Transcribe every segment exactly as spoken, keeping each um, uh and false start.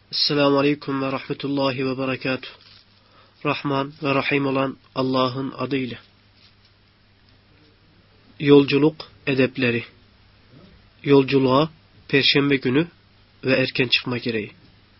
Esselamu Aleyküm ve Rahmetullahi ve Berekatuhu. Rahman ve Rahim olan Allah'ın adıyla. Yolculuk edepleri. Yolculuğa Perşembe günü ve erken çıkma gereği.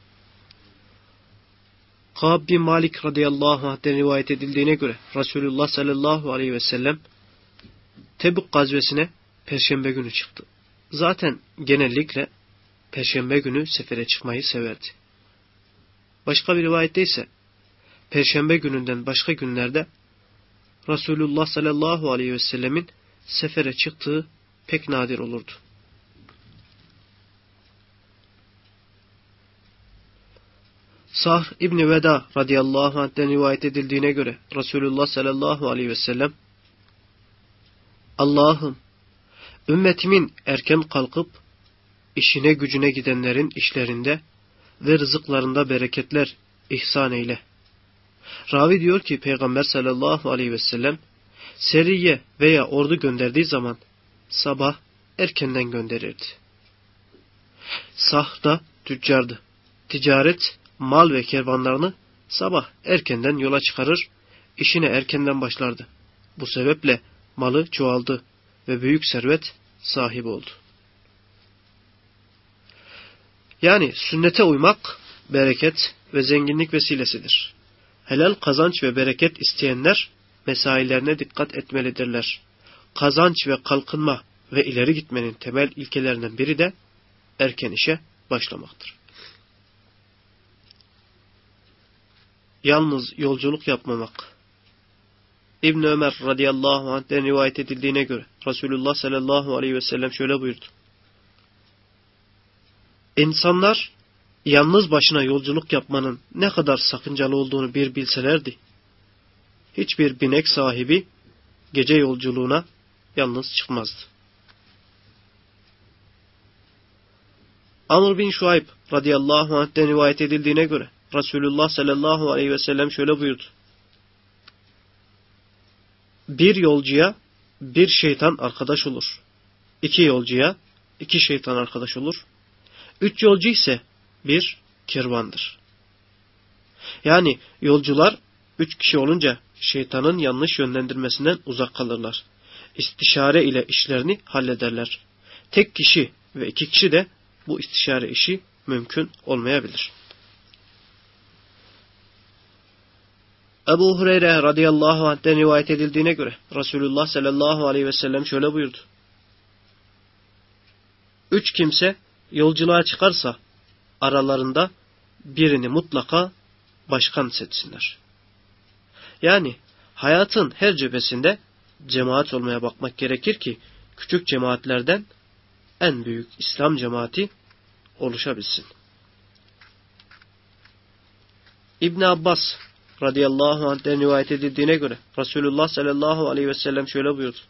Kâb bin Malik radıyallahu anh'ten rivayet edildiğine göre Resulullah sallallahu aleyhi ve sellem Tebük gazvesine Perşembe günü çıktı. Zaten genellikle Perşembe günü sefere çıkmayı severdi. Başka bir rivayette ise Perşembe gününden başka günlerde Resulullah sallallahu aleyhi ve sellemin sefere çıktığı pek nadir olurdu. Sahr İbni Veda radıyallahu anh'ten rivayet edildiğine göre Resulullah sallallahu aleyhi ve sellem Allah'ım ümmetimin erken kalkıp işine gücüne gidenlerin işlerinde ve rızıklarında bereketler ihsan eyle. Ravi diyor ki Peygamber sallallahu aleyhi ve sellem seriye veya ordu gönderdiği zaman sabah erkenden gönderirdi. Sahr da tüccardı. Ticaret, mal ve kervanlarını sabah erkenden yola çıkarır, işine erkenden başlardı. Bu sebeple malı çoğaldı ve büyük servet sahibi oldu. Yani sünnete uymak bereket ve zenginlik vesilesidir. Helal kazanç ve bereket isteyenler mesailerine dikkat etmelidirler. Kazanç ve kalkınma ve ileri gitmenin temel ilkelerinden biri de erken işe başlamaktır. Yalnız yolculuk yapmamak. İbn Ömer radıyallahu anh'ten rivayet edildiğine göre Resulullah sallallahu aleyhi ve sellem şöyle buyurdu. İnsanlar yalnız başına yolculuk yapmanın ne kadar sakıncalı olduğunu bir bilselerdi, hiçbir binek sahibi gece yolculuğuna yalnız çıkmazdı. Amr bin Şuayb radıyallahu anh'ten rivayet edildiğine göre Resulullah sallallahu aleyhi ve sellem şöyle buyurdu. Bir yolcuya bir şeytan arkadaş olur. İki yolcuya iki şeytan arkadaş olur. Üç yolcu ise bir kervandır. Yani yolcular üç kişi olunca şeytanın yanlış yönlendirmesinden uzak kalırlar. İstişare ile işlerini hallederler. Tek kişi ve iki kişi de bu istişare işi mümkün olmayabilir. Ebu Hureyre radıyallahu anh'ten rivayet edildiğine göre Resulullah sallallahu aleyhi ve sellem şöyle buyurdu. Üç kimse yolculuğa çıkarsa aralarında birini mutlaka başkan seçsinler. Yani hayatın her cephesinde cemaat olmaya bakmak gerekir ki küçük cemaatlerden en büyük İslam cemaati oluşabilsin. İbn Abbas radıyallahu anh'ten rivayet edildiğine göre Resulullah sallallahu aleyhi ve sellem şöyle buyurdu.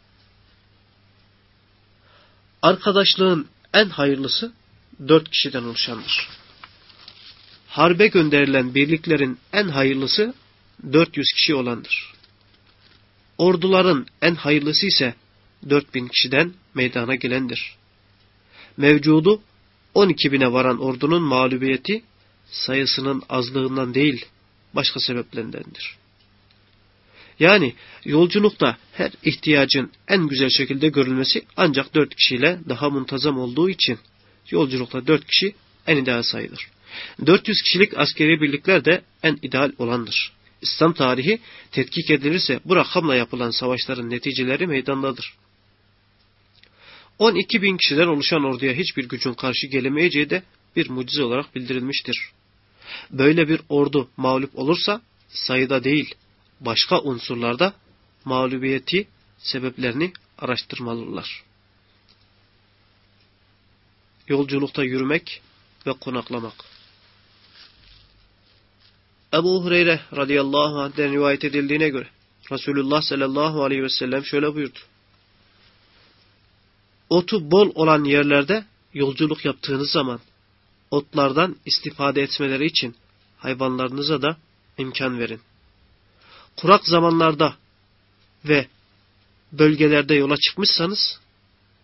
Arkadaşlığın en hayırlısı dört kişiden oluşandır. Harbe gönderilen birliklerin en hayırlısı dört yüz kişi olandır. Orduların en hayırlısı ise dört bin kişiden meydana gelendir. Mevcudu on iki bine varan ordunun mağlubiyeti sayısının azlığından değil, başka sebeplerindendir. Yani yolculukta her ihtiyacın en güzel şekilde görülmesi ancak dört kişiyle daha muntazam olduğu için yolculukta dört kişi en ideal sayılır. dört yüz kişilik askeri birlikler de en ideal olandır. İslam tarihi tetkik edilirse bu rakamla yapılan savaşların neticeleri meydandadır. on iki bin kişiden oluşan orduya hiçbir gücün karşı gelemeyeceği de bir mucize olarak bildirilmiştir. Böyle bir ordu mağlup olursa sayıda değil, başka unsurlarda mağlubiyeti sebeplerini araştırmalılar. Yolculukta yürümek ve konaklamak. Ebu Hureyre radıyallahu anh'den rivayet edildiğine göre Resulullah sallallahu aleyhi ve sellem şöyle buyurdu. Otu bol olan yerlerde yolculuk yaptığınız zaman otlardan istifade etmeleri için hayvanlarınıza da imkan verin. Kurak zamanlarda ve bölgelerde yola çıkmışsanız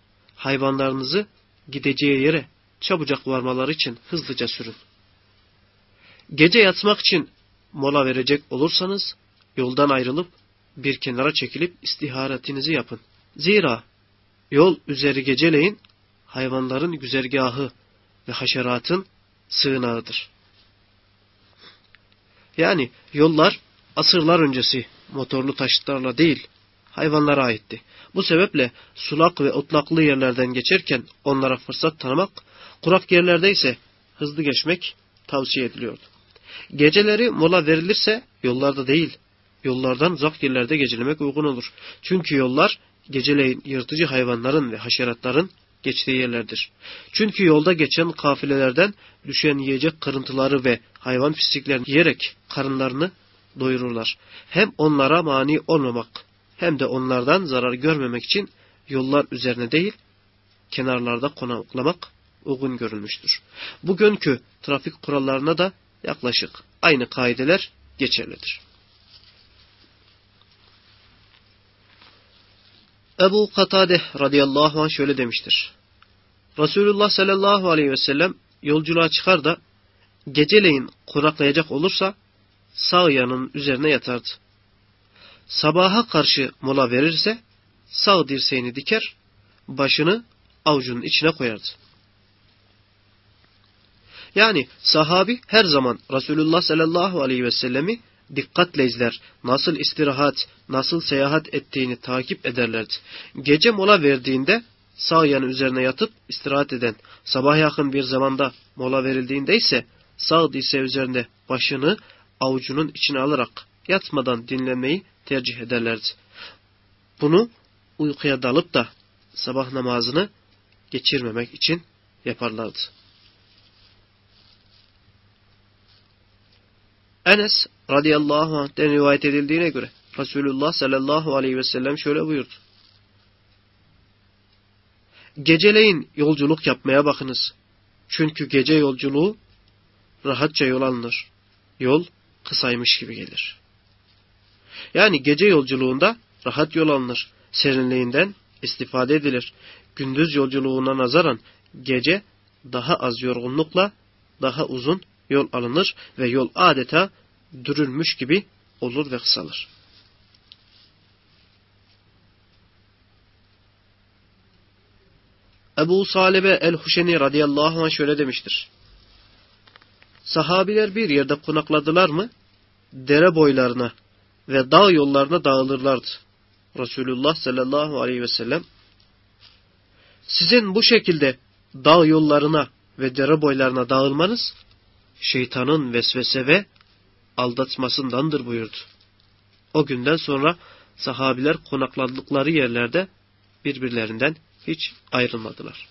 hayvanlarınızı gideceği yere çabucak varmaları için hızlıca sürün. Gece yatmak için mola verecek olursanız yoldan ayrılıp bir kenara çekilip istiharetinizi yapın. Zira yol üzeri geceleyin hayvanların güzergahı ve haşeratın sığınağıdır. Yani yollar asırlar öncesi motorlu taşıtlarla değil, hayvanlara aitti. Bu sebeple sulak ve otlaklı yerlerden geçerken onlara fırsat tanımak, kurak yerlerde ise hızlı geçmek tavsiye ediliyordu. Geceleri mola verilirse yollarda değil, yollardan uzak yerlerde gecelemek uygun olur. Çünkü yollar geceleyin yırtıcı hayvanların ve haşeratların geçtiği yerlerdir. Çünkü yolda geçen kafilelerden düşen yiyecek kırıntıları ve hayvan pisliklerini yiyerek karınlarını doyururlar. Hem onlara mani olmamak hem de onlardan zarar görmemek için yollar üzerine değil, kenarlarda konaklamak uygun görülmüştür. Bugünkü trafik kurallarına da yaklaşık aynı kaideler geçerlidir. Ebu Katade radıyallahu anh şöyle demiştir. Resulullah sallallahu aleyhi ve sellem yolculuğa çıkar da geceleyin kuraklayacak olursa sağ yanının üzerine yatardı. Sabaha karşı mola verirse sağ dirseğini diker, başını avucunun içine koyardı. Yani sahabi her zaman Resulullah sallallahu aleyhi ve sellemi dikkatle izler, nasıl istirahat, nasıl seyahat ettiğini takip ederlerdi. Gece mola verdiğinde sağ yanı üzerine yatıp istirahat eden, sabah yakın bir zamanda mola verildiğinde ise sağ dirseği üzerinde başını avucunun içine alarak yatmadan dinlenmeyi tercih ederlerdi. Bunu uykuya dalıp da sabah namazını geçirmemek için yaparlardı. Enes radıyallahu anh'ten rivayet edildiğine göre Resulullah sallallahu aleyhi ve sellem şöyle buyurdu. Geceleyin yolculuk yapmaya bakınız. Çünkü gece yolculuğu rahatça yol alınır. Yol kısaymış gibi gelir. Yani gece yolculuğunda rahat yol alınır. Serinliğinden istifade edilir. Gündüz yolculuğuna nazaran gece daha az yorgunlukla daha uzun yol alınır ve yol adeta dürülmüş gibi olur ve kısalır. Ebu Salebe el-Huşeni radıyallahu anh şöyle demiştir. Sahabiler bir yerde konakladılar mı, dere boylarına ve dağ yollarına dağılırlardı. Resulullah sallallahu aleyhi ve sellem, sizin bu şekilde dağ yollarına ve dere boylarına dağılmanız, şeytanın vesvese ve aldatmasındandır buyurdu. O günden sonra sahabiler konakladıkları yerlerde birbirlerinden hiç ayrılmadılar.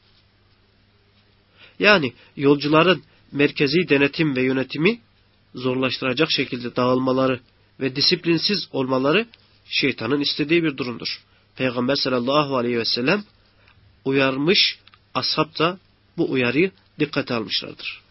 Yani yolcuların merkezi denetim ve yönetimi zorlaştıracak şekilde dağılmaları ve disiplinsiz olmaları şeytanın istediği bir durumdur. Peygamber sallallahu aleyhi ve sellem uyarmış, ashab da bu uyarıyı dikkate almışlardır.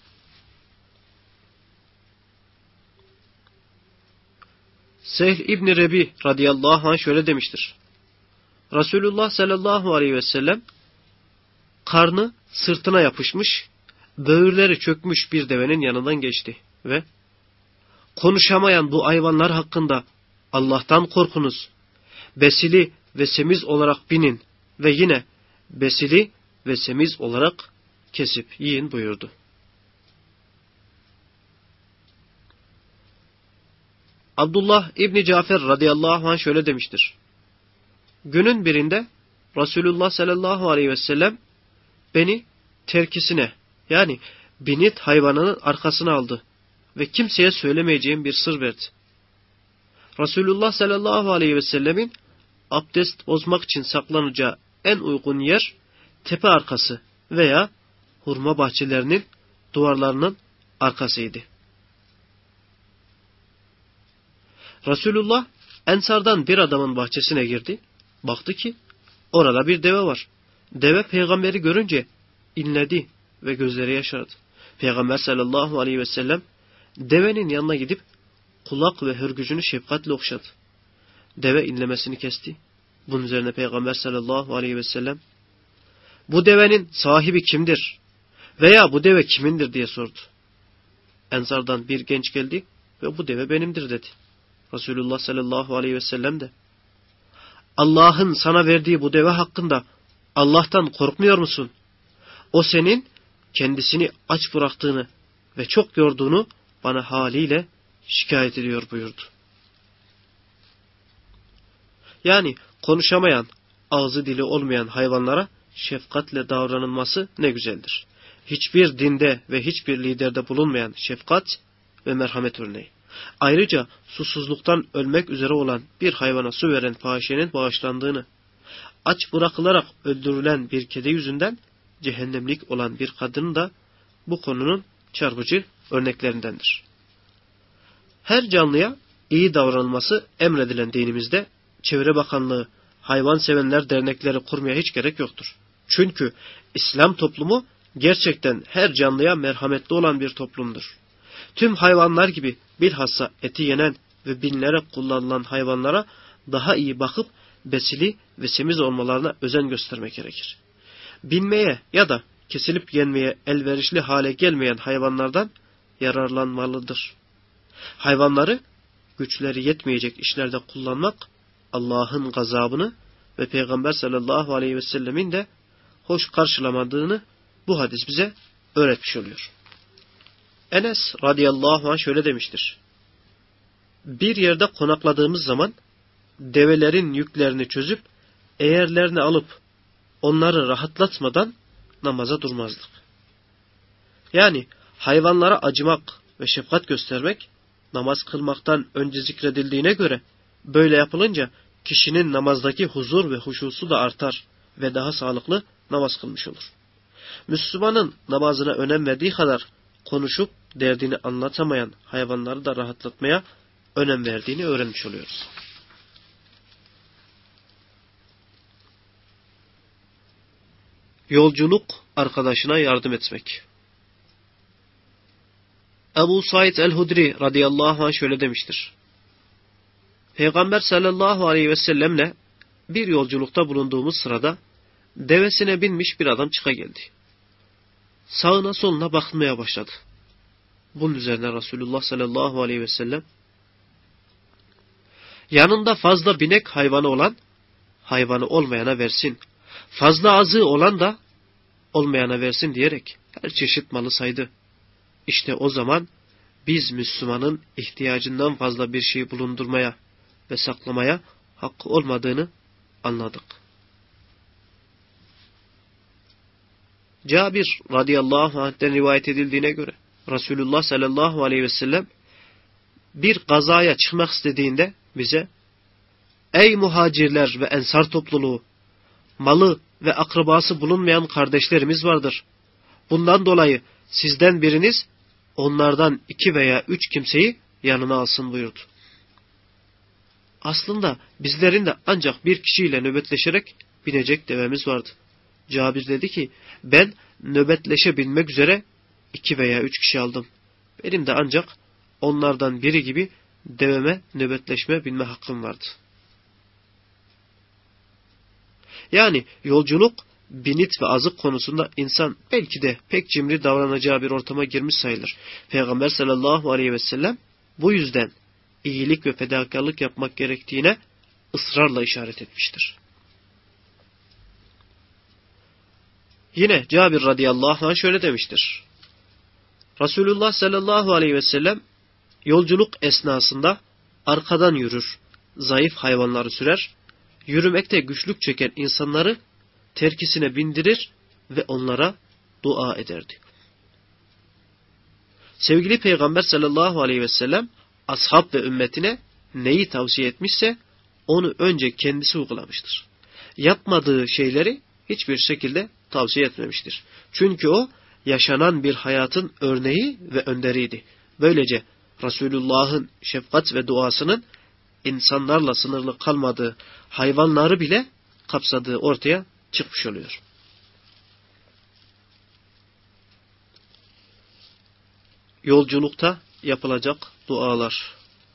Sehl İbni Rebi radıyallahu anh şöyle demiştir. Resulullah sallallahu aleyhi ve sellem karnı sırtına yapışmış, böğürleri çökmüş bir devenin yanından geçti ve konuşamayan bu hayvanlar hakkında Allah'tan korkunuz, besili ve semiz olarak binin ve yine besili ve semiz olarak kesip yiyin buyurdu. Abdullah İbni Cafer radıyallahu anh şöyle demiştir. Günün birinde Resulullah sallallahu aleyhi ve sellem beni terkisine yani binit hayvanının arkasına aldı ve kimseye söylemeyeceğim bir sır verdi. Resulullah sallallahu aleyhi ve sellemin abdest bozmak için saklanacağı en uygun yer tepe arkası veya hurma bahçelerinin duvarlarının arkasıydı. Resulullah Ensardan bir adamın bahçesine girdi. Baktı ki orada bir deve var. Deve peygamberi görünce inledi ve gözleri yaşardı. Peygamber sallallahu aleyhi ve sellem devenin yanına gidip kulak ve hürgücünü şefkatle okşadı. Deve inlemesini kesti. Bunun üzerine Peygamber sallallahu aleyhi ve sellem bu devenin sahibi kimdir? Veya bu deve kimindir diye sordu. Ensardan bir genç geldi ve bu deve benimdir dedi. Resulullah sallallahu aleyhi ve sellem de Allah'ın sana verdiği bu deve hakkında Allah'tan korkmuyor musun? O senin kendisini aç bıraktığını ve çok yorduğunu bana haliyle şikayet ediyor buyurdu. Yani konuşamayan, ağzı dili olmayan hayvanlara şefkatle davranılması ne güzeldir. Hiçbir dinde ve hiçbir liderde bulunmayan şefkat ve merhamet örneği. Ayrıca susuzluktan ölmek üzere olan bir hayvana su veren fahişenin bağışlandığını, aç bırakılarak öldürülen bir kedi yüzünden cehennemlik olan bir kadının da bu konunun çarpıcı örneklerindendir. Her canlıya iyi davranılması emredilen dinimizde Çevre Bakanlığı, hayvan sevenler dernekleri kurmaya hiç gerek yoktur. Çünkü İslam toplumu gerçekten her canlıya merhametli olan bir toplumdur. Tüm hayvanlar gibi bilhassa eti yenen ve binilerek kullanılan hayvanlara daha iyi bakıp besili ve semiz olmalarına özen göstermek gerekir. Binmeye ya da kesilip yenmeye elverişli hale gelmeyen hayvanlardan yararlanmalıdır. Hayvanları güçleri yetmeyecek işlerde kullanmak Allah'ın gazabını ve Peygamber sallallahu aleyhi ve sellemin de hoş karşılamadığını bu hadis bize öğretmiş oluyor. Enes radıyallahu anh şöyle demiştir. Bir yerde konakladığımız zaman develerin yüklerini çözüp eğerlerini alıp onları rahatlatmadan namaza durmazdık. Yani hayvanlara acımak ve şefkat göstermek namaz kılmaktan önce zikredildiğine göre böyle yapılınca kişinin namazdaki huzur ve huşusu da artar ve daha sağlıklı namaz kılmış olur. Müslümanın namazına önem verdiği kadar konuşup derdini anlatamayan hayvanları da rahatlatmaya önem verdiğini öğrenmiş oluyoruz. Yolculuk arkadaşına yardım etmek. Ebu Said el-Hudri radıyallahu anh şöyle demiştir. Peygamber sallallahu aleyhi ve sellemle bir yolculukta bulunduğumuz sırada devesine binmiş bir adam çıka geldi. Sağına soluna bakmaya başladı. Bunun üzerine Resulullah sallallahu aleyhi ve sellem yanında fazla binek hayvanı olan hayvanı olmayana versin. Fazla azığı olan da olmayana versin diyerek her çeşit malı saydı. İşte o zaman biz Müslümanın ihtiyacından fazla bir şey bulundurmaya ve saklamaya hakkı olmadığını anladık. Cabir radıyallahu anh'ten rivayet edildiğine göre Resulullah sallallahu aleyhi ve sellem bir gazaya çıkmak istediğinde bize ey muhacirler ve ensar topluluğu, malı ve akrabası bulunmayan kardeşlerimiz vardır. Bundan dolayı sizden biriniz onlardan iki veya üç kimseyi yanına alsın buyurdu. Aslında bizlerin de ancak bir kişiyle nöbetleşerek binecek devemiz vardı. Cabir dedi ki ben nöbetleşebilmek üzere iki veya üç kişi aldım. Benim de ancak onlardan biri gibi deveme nöbetleşme binme hakkım vardı. Yani yolculuk, binit ve azık konusunda insan belki de pek cimri davranacağı bir ortama girmiş sayılır. Peygamber sallallahu aleyhi ve sellem bu yüzden iyilik ve fedakarlık yapmak gerektiğine ısrarla işaret etmiştir. Yine Cabir radıyallahu anh şöyle demiştir. Resulullah sallallahu aleyhi ve sellem yolculuk esnasında arkadan yürür, zayıf hayvanları sürer, yürümekte güçlük çeken insanları terkisine bindirir ve onlara dua ederdi. Sevgili Peygamber sallallahu aleyhi ve sellem ashab ve ümmetine neyi tavsiye etmişse onu önce kendisi uygulamıştır. Yapmadığı şeyleri hiçbir şekilde tavsiye etmemiştir. Çünkü o yaşanan bir hayatın örneği ve önderiydi. Böylece Resulullah'ın şefkat ve duasının insanlarla sınırlı kalmadığı, hayvanları bile kapsadığı ortaya çıkmış oluyor. Yolculukta yapılacak dualar.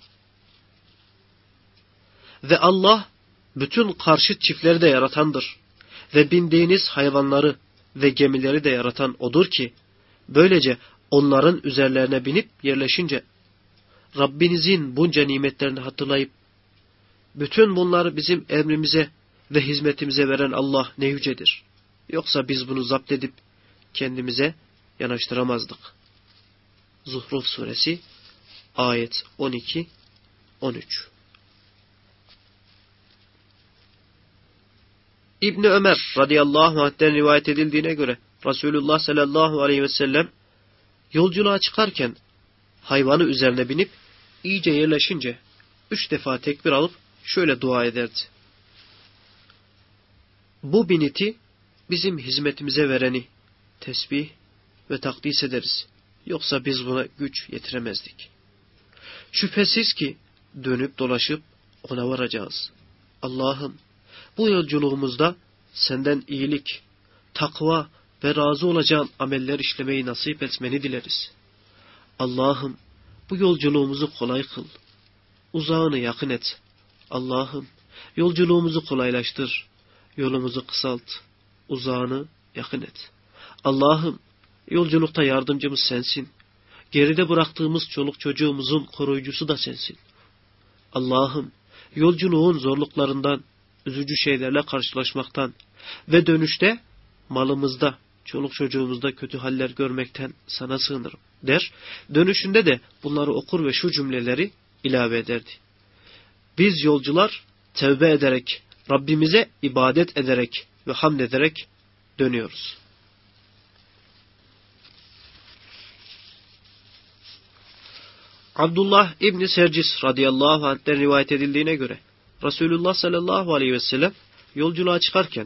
Ve Allah bütün karşıt çiftleri de yaratandır. Ve bindiğiniz hayvanları ve gemileri de yaratan O'dur ki, böylece onların üzerlerine binip yerleşince Rabbinizin bunca nimetlerini hatırlayıp bütün bunları bizim emrimize ve hizmetimize veren Allah ne yücedir. Yoksa biz bunu zapt edip kendimize yanaştıramazdık. Zuhruf suresi ayet on iki on üç. İbni Ömer radıyallahu anh'ten rivayet edildiğine göre Resulullah sallallahu aleyhi ve sellem yolculuğa çıkarken hayvanı üzerine binip iyice yerleşince üç defa tekbir alıp şöyle dua ederdi. Bu biniti bizim hizmetimize vereni tesbih ve takdis ederiz. Yoksa biz buna güç yetiremezdik. Şüphesiz ki dönüp dolaşıp ona varacağız. Allah'ım bu yolculuğumuzda senden iyilik, takva ve razı olacağın ameller işlemeyi nasip etmeni dileriz. Allah'ım bu yolculuğumuzu kolay kıl. Uzağını yakın et. Allah'ım yolculuğumuzu kolaylaştır. Yolumuzu kısalt. Uzağını yakın et. Allah'ım yolculukta yardımcımız sensin. Geride bıraktığımız çoluk çocuğumuzun koruyucusu da sensin. Allah'ım yolculuğun zorluklarından, üzücü şeylerle karşılaşmaktan ve dönüşte malımızda, çoluk çocuğumuzda kötü haller görmekten sana sığınırım der. Dönüşünde de bunları okur ve şu cümleleri ilave ederdi. Biz yolcular tevbe ederek, Rabbimize ibadet ederek ve hamd ederek dönüyoruz. Abdullah İbni Sercis radıyallahu anh'ten rivayet edildiğine göre Resulullah sallallahu aleyhi ve sellem yolculuğa çıkarken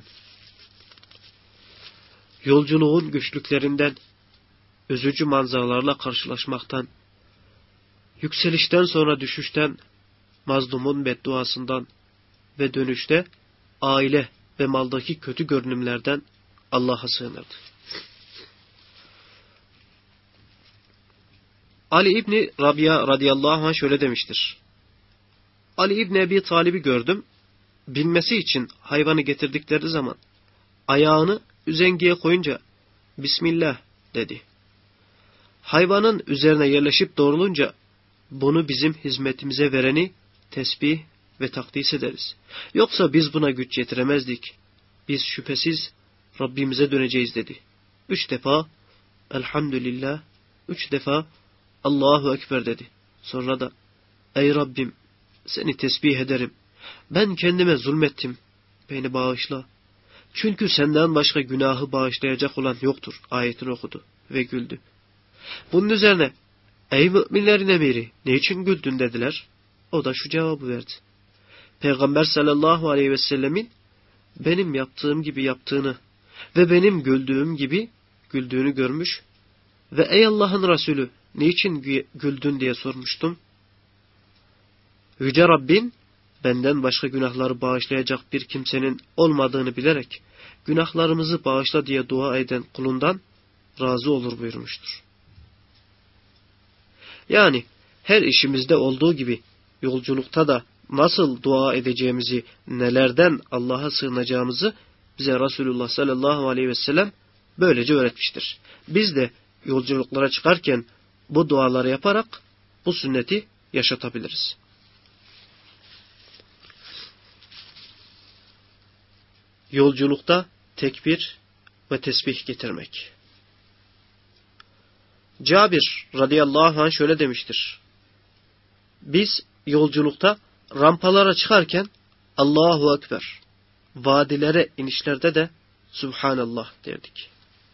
yolculuğun güçlüklerinden, üzücü manzaralarla karşılaşmaktan, yükselişten sonra düşüşten, mazlumun bedduasından ve dönüşte aile ve maldaki kötü görünümlerden Allah'a sığınırdı. Ali İbni Rabia radıyallahu anh şöyle demiştir. Ali İbni Ebi Talib'i gördüm. Binmesi için hayvanı getirdikleri zaman ayağını üzengiye koyunca Bismillah dedi. Hayvanın üzerine yerleşip doğrulunca bunu bizim hizmetimize vereni tesbih ve takdis ederiz. Yoksa biz buna güç yetiremezdik. Biz şüphesiz Rabbimize döneceğiz dedi. Üç defa Elhamdülillah, üç defa Allahu Ekber dedi. Sonra da ey Rabbim seni tesbih ederim. Ben kendime zulmettim. Beni bağışla. Çünkü senden başka günahı bağışlayacak olan yoktur. Ayetini okudu ve güldü. Bunun üzerine ey müminlerin emiri ne için güldün dediler. O da şu cevabı verdi. Peygamber sallallahu aleyhi ve sellemin benim yaptığım gibi yaptığını ve benim güldüğüm gibi güldüğünü görmüş ve ey Allah'ın Resulü niçin güldün diye sormuştum. Yüce Rabbin benden başka günahları bağışlayacak bir kimsenin olmadığını bilerek günahlarımızı bağışla diye dua eden kulundan razı olur buyurmuştur. Yani her işimizde olduğu gibi yolculukta da nasıl dua edeceğimizi, nelerden Allah'a sığınacağımızı bize Resulullah sallallahu aleyhi ve sellem böylece öğretmiştir. Biz de yolculuklara çıkarken bu duaları yaparak bu sünneti yaşatabiliriz. Yolculukta tekbir ve tesbih getirmek. Cabir radıyallahu anh şöyle demiştir. Biz yolculukta rampalara çıkarken Allahu Ekber, vadilere inişlerde de Subhanallah derdik.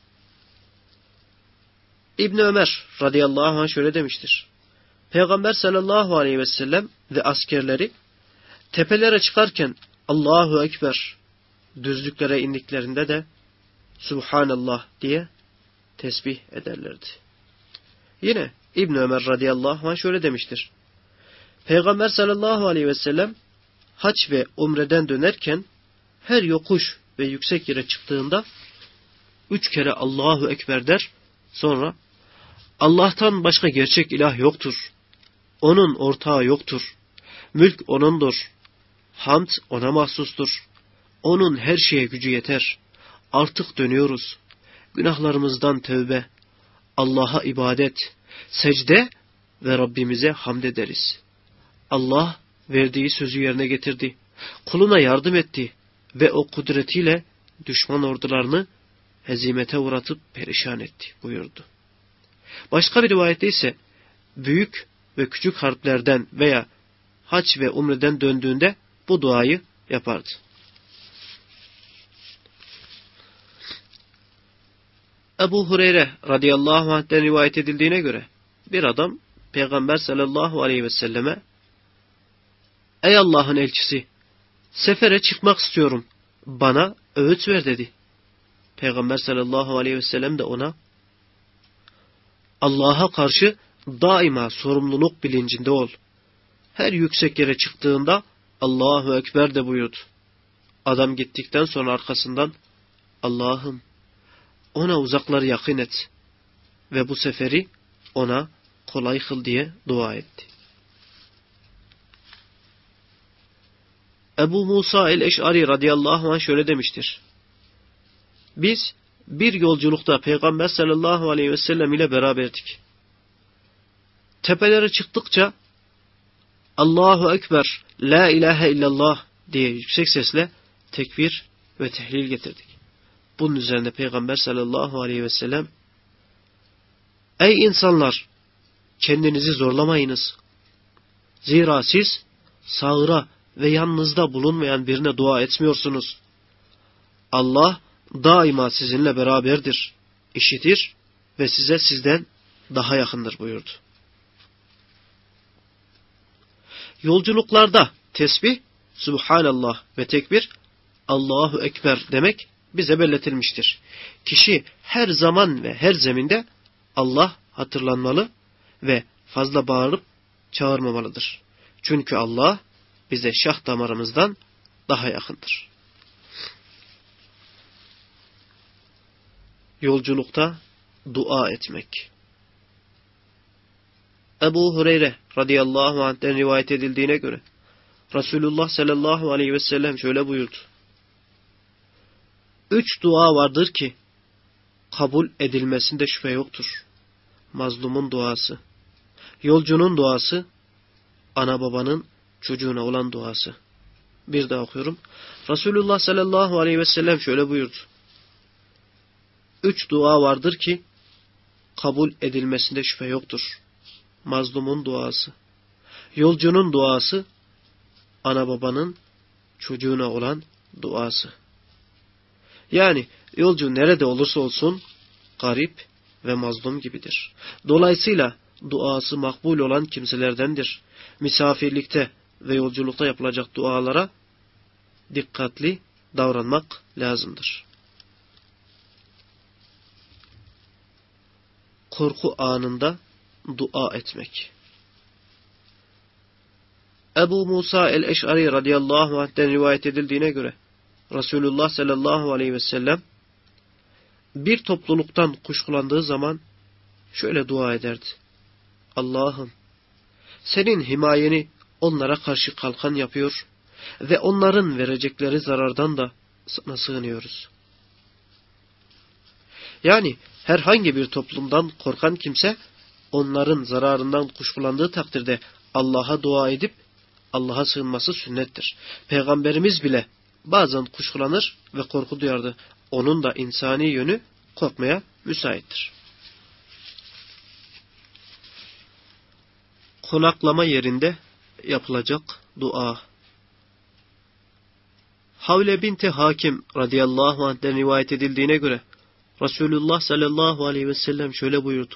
İbni Ömer radıyallahu anh şöyle demiştir. Peygamber sallallahu aleyhi ve sellem ve askerleri tepelere çıkarken Allahu Ekber, düzlüklere indiklerinde de Subhanallah diye tesbih ederlerdi. Yine İbn Ömer radıyallahu anh şöyle demiştir. Peygamber sallallahu aleyhi ve sellem hac ve umreden dönerken her yokuş ve yüksek yere çıktığında üç kere Allahu Ekber der, sonra Allah'tan başka gerçek ilah yoktur. Onun ortağı yoktur. Mülk O'nundur. Hamd O'na mahsustur. Onun her şeye gücü yeter. Artık dönüyoruz. Günahlarımızdan tövbe. Allah'a ibadet, secde ve Rabbimize hamd ederiz. Allah verdiği sözü yerine getirdi. Kuluna yardım etti ve o kudretiyle düşman ordularını hezimete uğratıp perişan etti buyurdu. Başka bir rivayette ise büyük ve küçük harplerden veya hac ve umreden döndüğünde bu duayı yapardı. Ebu Hureyre radıyallahu anh'ten rivayet edildiğine göre bir adam Peygamber sallallahu aleyhi ve selleme "Ey Allah'ın elçisi, sefere çıkmak istiyorum, bana öğüt ver" dedi. Peygamber sallallahu aleyhi ve sellem de ona "Allah'a karşı daima sorumluluk bilincinde ol. Her yüksek yere çıktığında Allahu Ekber de" buyurdu. Adam gittikten sonra arkasından "Allah'ım ona uzakları yakın et ve bu seferi ona kolay kıl" diye dua etti. Ebu Musa el-Eş'ari radıyallahu anh şöyle demiştir: Biz bir yolculukta Peygamber sallallahu aleyhi ve sellem ile beraberdik. Tepelere çıktıkça Allahu Ekber, La ilahe illallah diye yüksek sesle tekbir ve tehlil getirdik. Bunun üzerine Peygamber sallallahu aleyhi ve sellem "Ey insanlar! Kendinizi zorlamayınız. Zira siz sağıra ve yanınızda bulunmayan birine dua etmiyorsunuz. Allah daima sizinle beraberdir, işitir ve size sizden daha yakındır" buyurdu. Yolculuklarda tesbih, Subhanallah ve tekbir, Allahu Ekber demek bize belletilmiştir. Kişi her zaman ve her zeminde Allah hatırlanmalı ve fazla bağırıp çağırmamalıdır. Çünkü Allah bize şah damarımızdan daha yakındır. Yolculukta dua etmek. Ebu Hureyre radıyallahu anh'ten rivayet edildiğine göre Resulullah sallallahu aleyhi ve sellem şöyle buyurdu: Üç dua vardır ki kabul edilmesinde şüphe yoktur. Mazlumun duası, yolcunun duası, ana babanın çocuğuna olan duası. Bir daha okuyorum. Resulullah sallallahu aleyhi ve sellem şöyle buyurdu: Üç dua vardır ki kabul edilmesinde şüphe yoktur. Mazlumun duası, yolcunun duası, ana babanın çocuğuna olan duası. Yani yolcu nerede olursa olsun garip ve mazlum gibidir. Dolayısıyla duası makbul olan kimselerdendir. Misafirlikte ve yolculukta yapılacak dualara dikkatli davranmak lazımdır. Korku anında dua etmek. Ebu Musa el-Eş'ari radıyallahu anh'ten rivayet edildiğine göre Resulullah sallallahu aleyhi ve sellem bir topluluktan kuşkulandığı zaman şöyle dua ederdi: Allah'ım senin himayeni onlara karşı kalkan yapıyor ve onların verecekleri zarardan da sana sığınıyoruz. Yani herhangi bir toplumdan korkan kimse onların zararından kuşkulandığı takdirde Allah'a dua edip Allah'a sığınması sünnettir. Peygamberimiz bile bazen kuşkulanır ve korku duyardı. Onun da insani yönü korkmaya müsaittir. Konaklama yerinde yapılacak dua. Havle binti Hakim radıyallahu anh'den rivayet edildiğine göre Resulullah sallallahu aleyhi ve sellem şöyle buyurdu: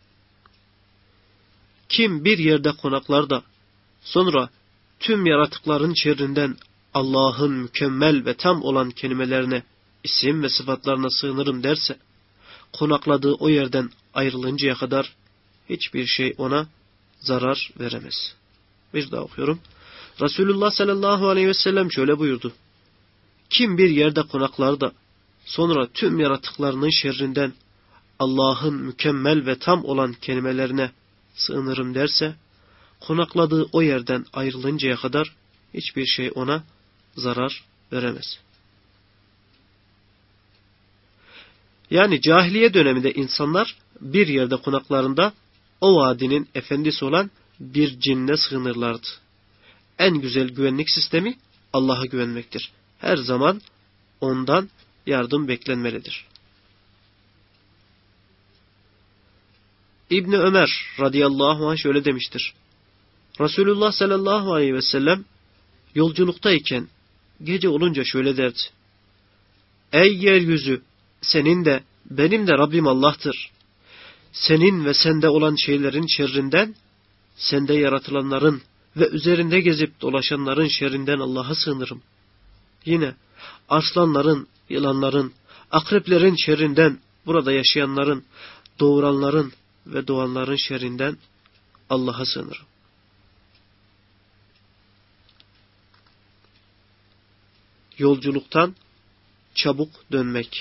Kim bir yerde konaklar da sonra tüm yaratıkların şerrinden Allah'ın mükemmel ve tam olan kelimelerine, isim ve sıfatlarına sığınırım derse, konakladığı o yerden ayrılıncaya kadar hiçbir şey ona zarar veremez. Bir daha okuyorum. Resulullah sallallahu aleyhi ve sellem şöyle buyurdu: Kim bir yerde konaklar da sonra tüm yaratıklarının şerrinden Allah'ın mükemmel ve tam olan kelimelerine sığınırım derse, konakladığı o yerden ayrılıncaya kadar hiçbir şey ona zarar veremez. Yani cahiliye döneminde insanlar bir yerde konaklarında o vadinin efendisi olan bir cinne sığınırlardı. En güzel güvenlik sistemi Allah'a güvenmektir. Her zaman ondan yardım beklenmelidir. İbni Ömer radıyallahu anh şöyle demiştir. Resulullah sallallahu aleyhi ve sellem yolculuktayken gece olunca şöyle derdi. Ey yeryüzü, senin de benim de Rabbim Allah'tır. Senin ve sende olan şeylerin şerrinden, sende yaratılanların ve üzerinde gezip dolaşanların şerrinden Allah'a sığınırım. Yine arslanların, yılanların, akreplerin şerrinden, burada yaşayanların, doğuranların ve doğanların şerrinden Allah'a sığınırım. Yolculuktan çabuk dönmek.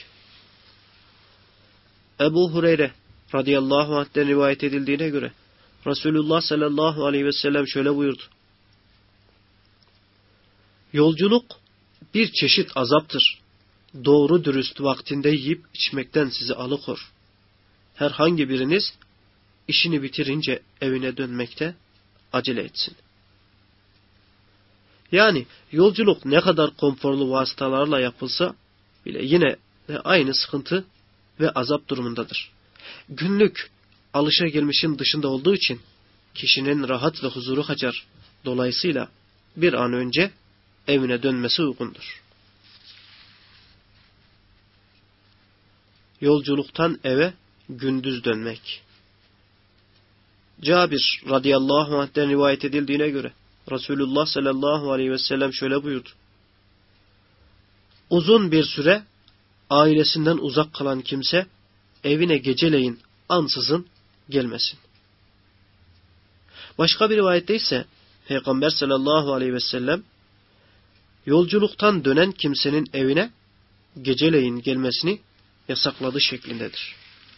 Ebu Hureyre radıyallahu anh'ten rivayet edildiğine göre Resulullah sallallahu aleyhi ve sellem şöyle buyurdu. Yolculuk bir çeşit azaptır. Doğru dürüst vaktinde yiyip içmekten sizi alıkor. Herhangi biriniz işini bitirince evine dönmekte acele etsin. Yani yolculuk ne kadar konforlu vasıtalarla yapılsa bile yine de aynı sıkıntı ve azap durumundadır. Günlük alışagelmişin dışında olduğu için kişinin rahat ve huzuru kaçar. Dolayısıyla bir an önce evine dönmesi uygundur. Yolculuktan eve gündüz dönmek. Cabir radıyallahu anh'ten rivayet edildiğine göre Resulullah sallallahu aleyhi ve sellem şöyle buyurdu. Uzun bir süre ailesinden uzak kalan kimse evine geceleyin ansızın gelmesin. Başka bir rivayette ise Peygamber sallallahu aleyhi ve sellem yolculuktan dönen kimsenin evine geceleyin gelmesini yasakladığı şeklindedir.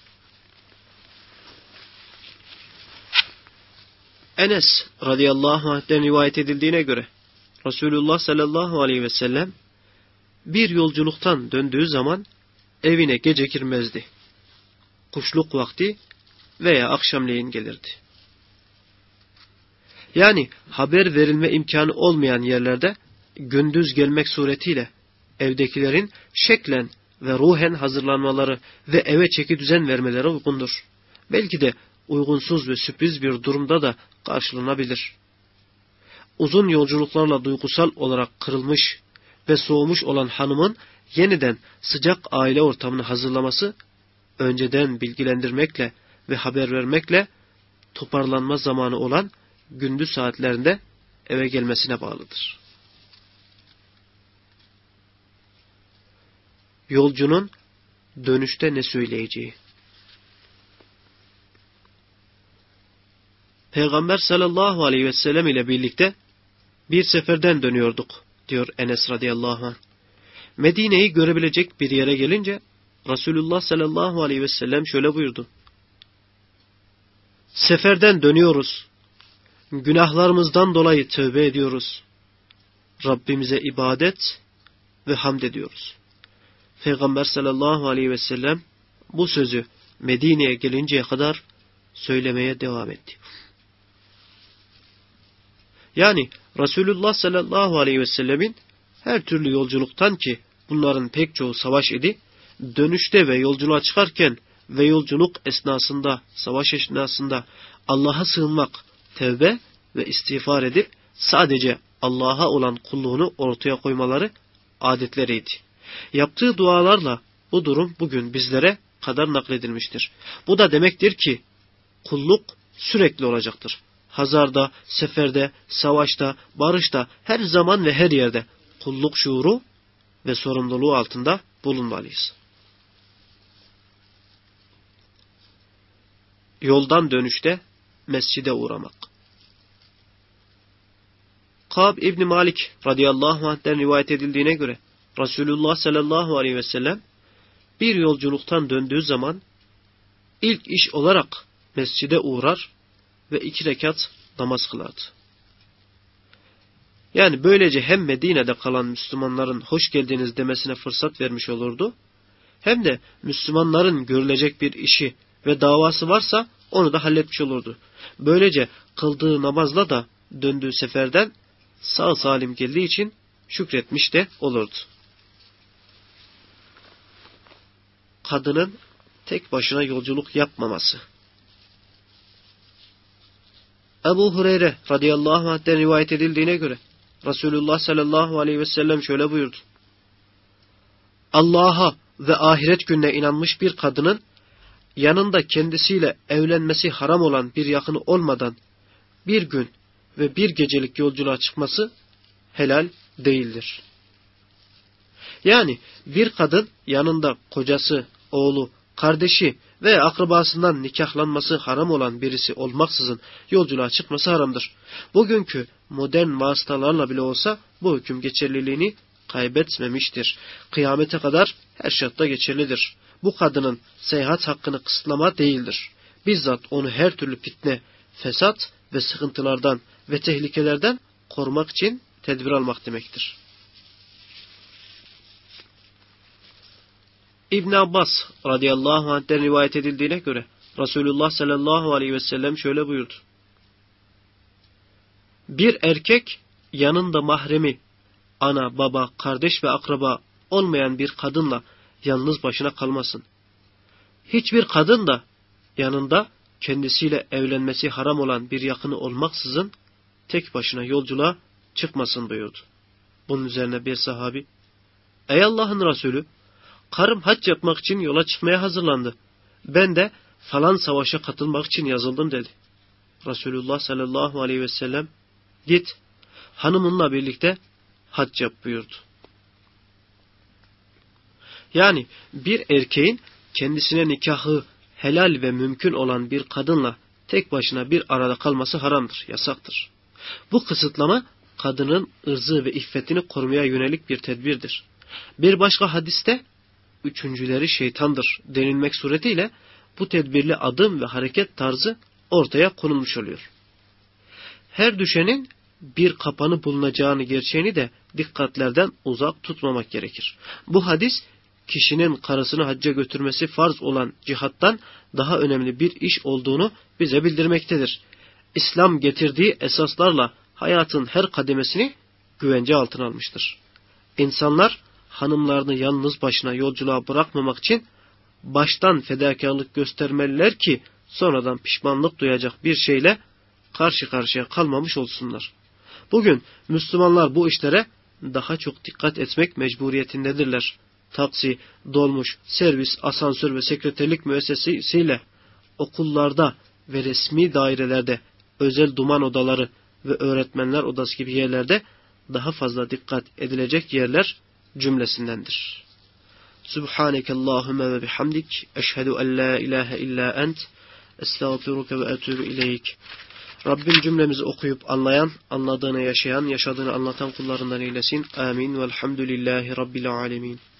Enes radıyallahu anh'ten rivayet edildiğine göre Resulullah sallallahu aleyhi ve sellem bir yolculuktan döndüğü zaman evine gece girmezdi. Kuşluk vakti veya akşamleyin gelirdi. Yani haber verilme imkanı olmayan yerlerde gündüz gelmek suretiyle evdekilerin şeklen ve ruhen hazırlanmaları ve eve çeki düzen vermeleri uygundur. Belki de uygunsuz ve sürpriz bir durumda da karşılanabilir. Uzun yolculuklarla duygusal olarak kırılmış ve soğumuş olan hanımın yeniden sıcak aile ortamını hazırlaması, önceden bilgilendirmekle ve haber vermekle toparlanma zamanı olan gündüz saatlerinde eve gelmesine bağlıdır. Yolcunun dönüşte ne söyleyeceği. Peygamber sallallahu aleyhi ve sellem ile birlikte bir seferden dönüyorduk, diyor Enes radıyallahu anh. Medine'yi görebilecek bir yere gelince Resulullah sallallahu aleyhi ve sellem şöyle buyurdu. Seferden dönüyoruz. Günahlarımızdan dolayı tövbe ediyoruz. Rabbimize ibadet ve hamd ediyoruz. Peygamber sallallahu aleyhi ve sellem bu sözü Medine'ye gelinceye kadar söylemeye devam etti. Yani Resulullah sallallahu aleyhi ve sellemin her türlü yolculuktan, ki bunların pek çoğu savaş idi, dönüşte ve yolculuğa çıkarken ve yolculuk esnasında, savaş esnasında Allah'a sığınmak, tevbe ve istiğfar edip sadece Allah'a olan kulluğunu ortaya koymaları adetleriydi. Yaptığı dualarla bu durum bugün bizlere kadar nakledilmiştir. Bu da demektir ki kulluk sürekli olacaktır. Hazarda, seferde, savaşta, barışta, her zaman ve her yerde kulluk şuuru ve sorumluluğu altında bulunmalıyız. Yoldan dönüşte mescide uğramak. Kâb İbni Malik radıyallahu anh'ten rivayet edildiğine göre Resulullah sallallahu aleyhi ve sellem bir yolculuktan döndüğü zaman ilk iş olarak mescide uğrar ve iki rekat namaz kılardı. Yani böylece hem Medine'de kalan Müslümanların hoş geldiniz demesine fırsat vermiş olurdu, hem de Müslümanların görülecek bir işi ve davası varsa onu da halletmiş olurdu. Böylece kıldığı namazla da döndüğü seferden sağ salim geldiği için şükretmiş de olurdu. Kadının tek başına yolculuk yapmaması. Ebu Hureyre radıyallahu anh'ten rivayet edildiğine göre Resulullah sallallahu aleyhi ve sellem şöyle buyurdu. Allah'a ve ahiret gününe inanmış bir kadının yanında kendisiyle evlenmesi haram olan bir yakını olmadan bir gün ve bir gecelik yolculuğa çıkması helal değildir. Yani bir kadın yanında kocası, oğlu, kardeşi veya akrabasından nikahlanması haram olan birisi olmaksızın yolculuğa çıkması haramdır. Bugünkü modern vasıtalarla bile olsa bu hüküm geçerliliğini kaybetmemiştir. Kıyamete kadar her şartta geçerlidir. Bu kadının seyahat hakkını kısıtlama değildir. Bizzat onu her türlü fitne, fesat ve sıkıntılardan ve tehlikelerden korumak için tedbir almak demektir. İbn Abbas radıyallahu anh'ten rivayet edildiğine göre Resulullah sallallahu aleyhi ve sellem şöyle buyurdu. Bir erkek yanında mahremi, ana, baba, kardeş ve akraba olmayan bir kadınla yalnız başına kalmasın. Hiçbir kadın da yanında kendisiyle evlenmesi haram olan bir yakını olmaksızın tek başına yolculuğa çıkmasın buyurdu. Bunun üzerine bir sahabi, ey Allah'ın Resulü, karım hac yapmak için yola çıkmaya hazırlandı. Ben de falan savaşa katılmak için yazıldım dedi. Resulullah sallallahu aleyhi ve sellem, git hanımınla birlikte hac yap buyurdu. Yani bir erkeğin kendisine nikahı helal ve mümkün olan bir kadınla tek başına bir arada kalması haramdır, yasaktır. Bu kısıtlama kadının ırzı ve iffetini korumaya yönelik bir tedbirdir. Bir başka hadiste üçüncüleri şeytandır denilmek suretiyle bu tedbirli adım ve hareket tarzı ortaya konulmuş oluyor. Her düşenin bir kapanı bulunacağını gerçeğini de dikkatlerden uzak tutmamak gerekir. Bu hadis kişinin karısını hacca götürmesi farz olan cihattan daha önemli bir iş olduğunu bize bildirmektedir. İslam getirdiği esaslarla hayatın her kademesini güvence altına almıştır. İnsanlar hanımlarını yalnız başına yolculuğa bırakmamak için baştan fedakarlık göstermeliler ki sonradan pişmanlık duyacak bir şeyle karşı karşıya kalmamış olsunlar. Bugün Müslümanlar bu işlere daha çok dikkat etmek mecburiyetindedirler. Taksi, dolmuş, servis, asansör ve sekreterlik müessesesiyle okullarda ve resmi dairelerde, özel duman odaları ve öğretmenler odası gibi yerlerde daha fazla dikkat edilecek yerler cümlesindendir. Subhanekallahümme ve bihamdik. Eşhedü en la ilahe illa ent. Estağfiruke ve etûbü ileyk. Rabbim cümlemizi okuyup anlayan, anladığını yaşayan, yaşadığını anlatan kullarından eylesin. Amin. Velhamdülillahi Rabbil alemin.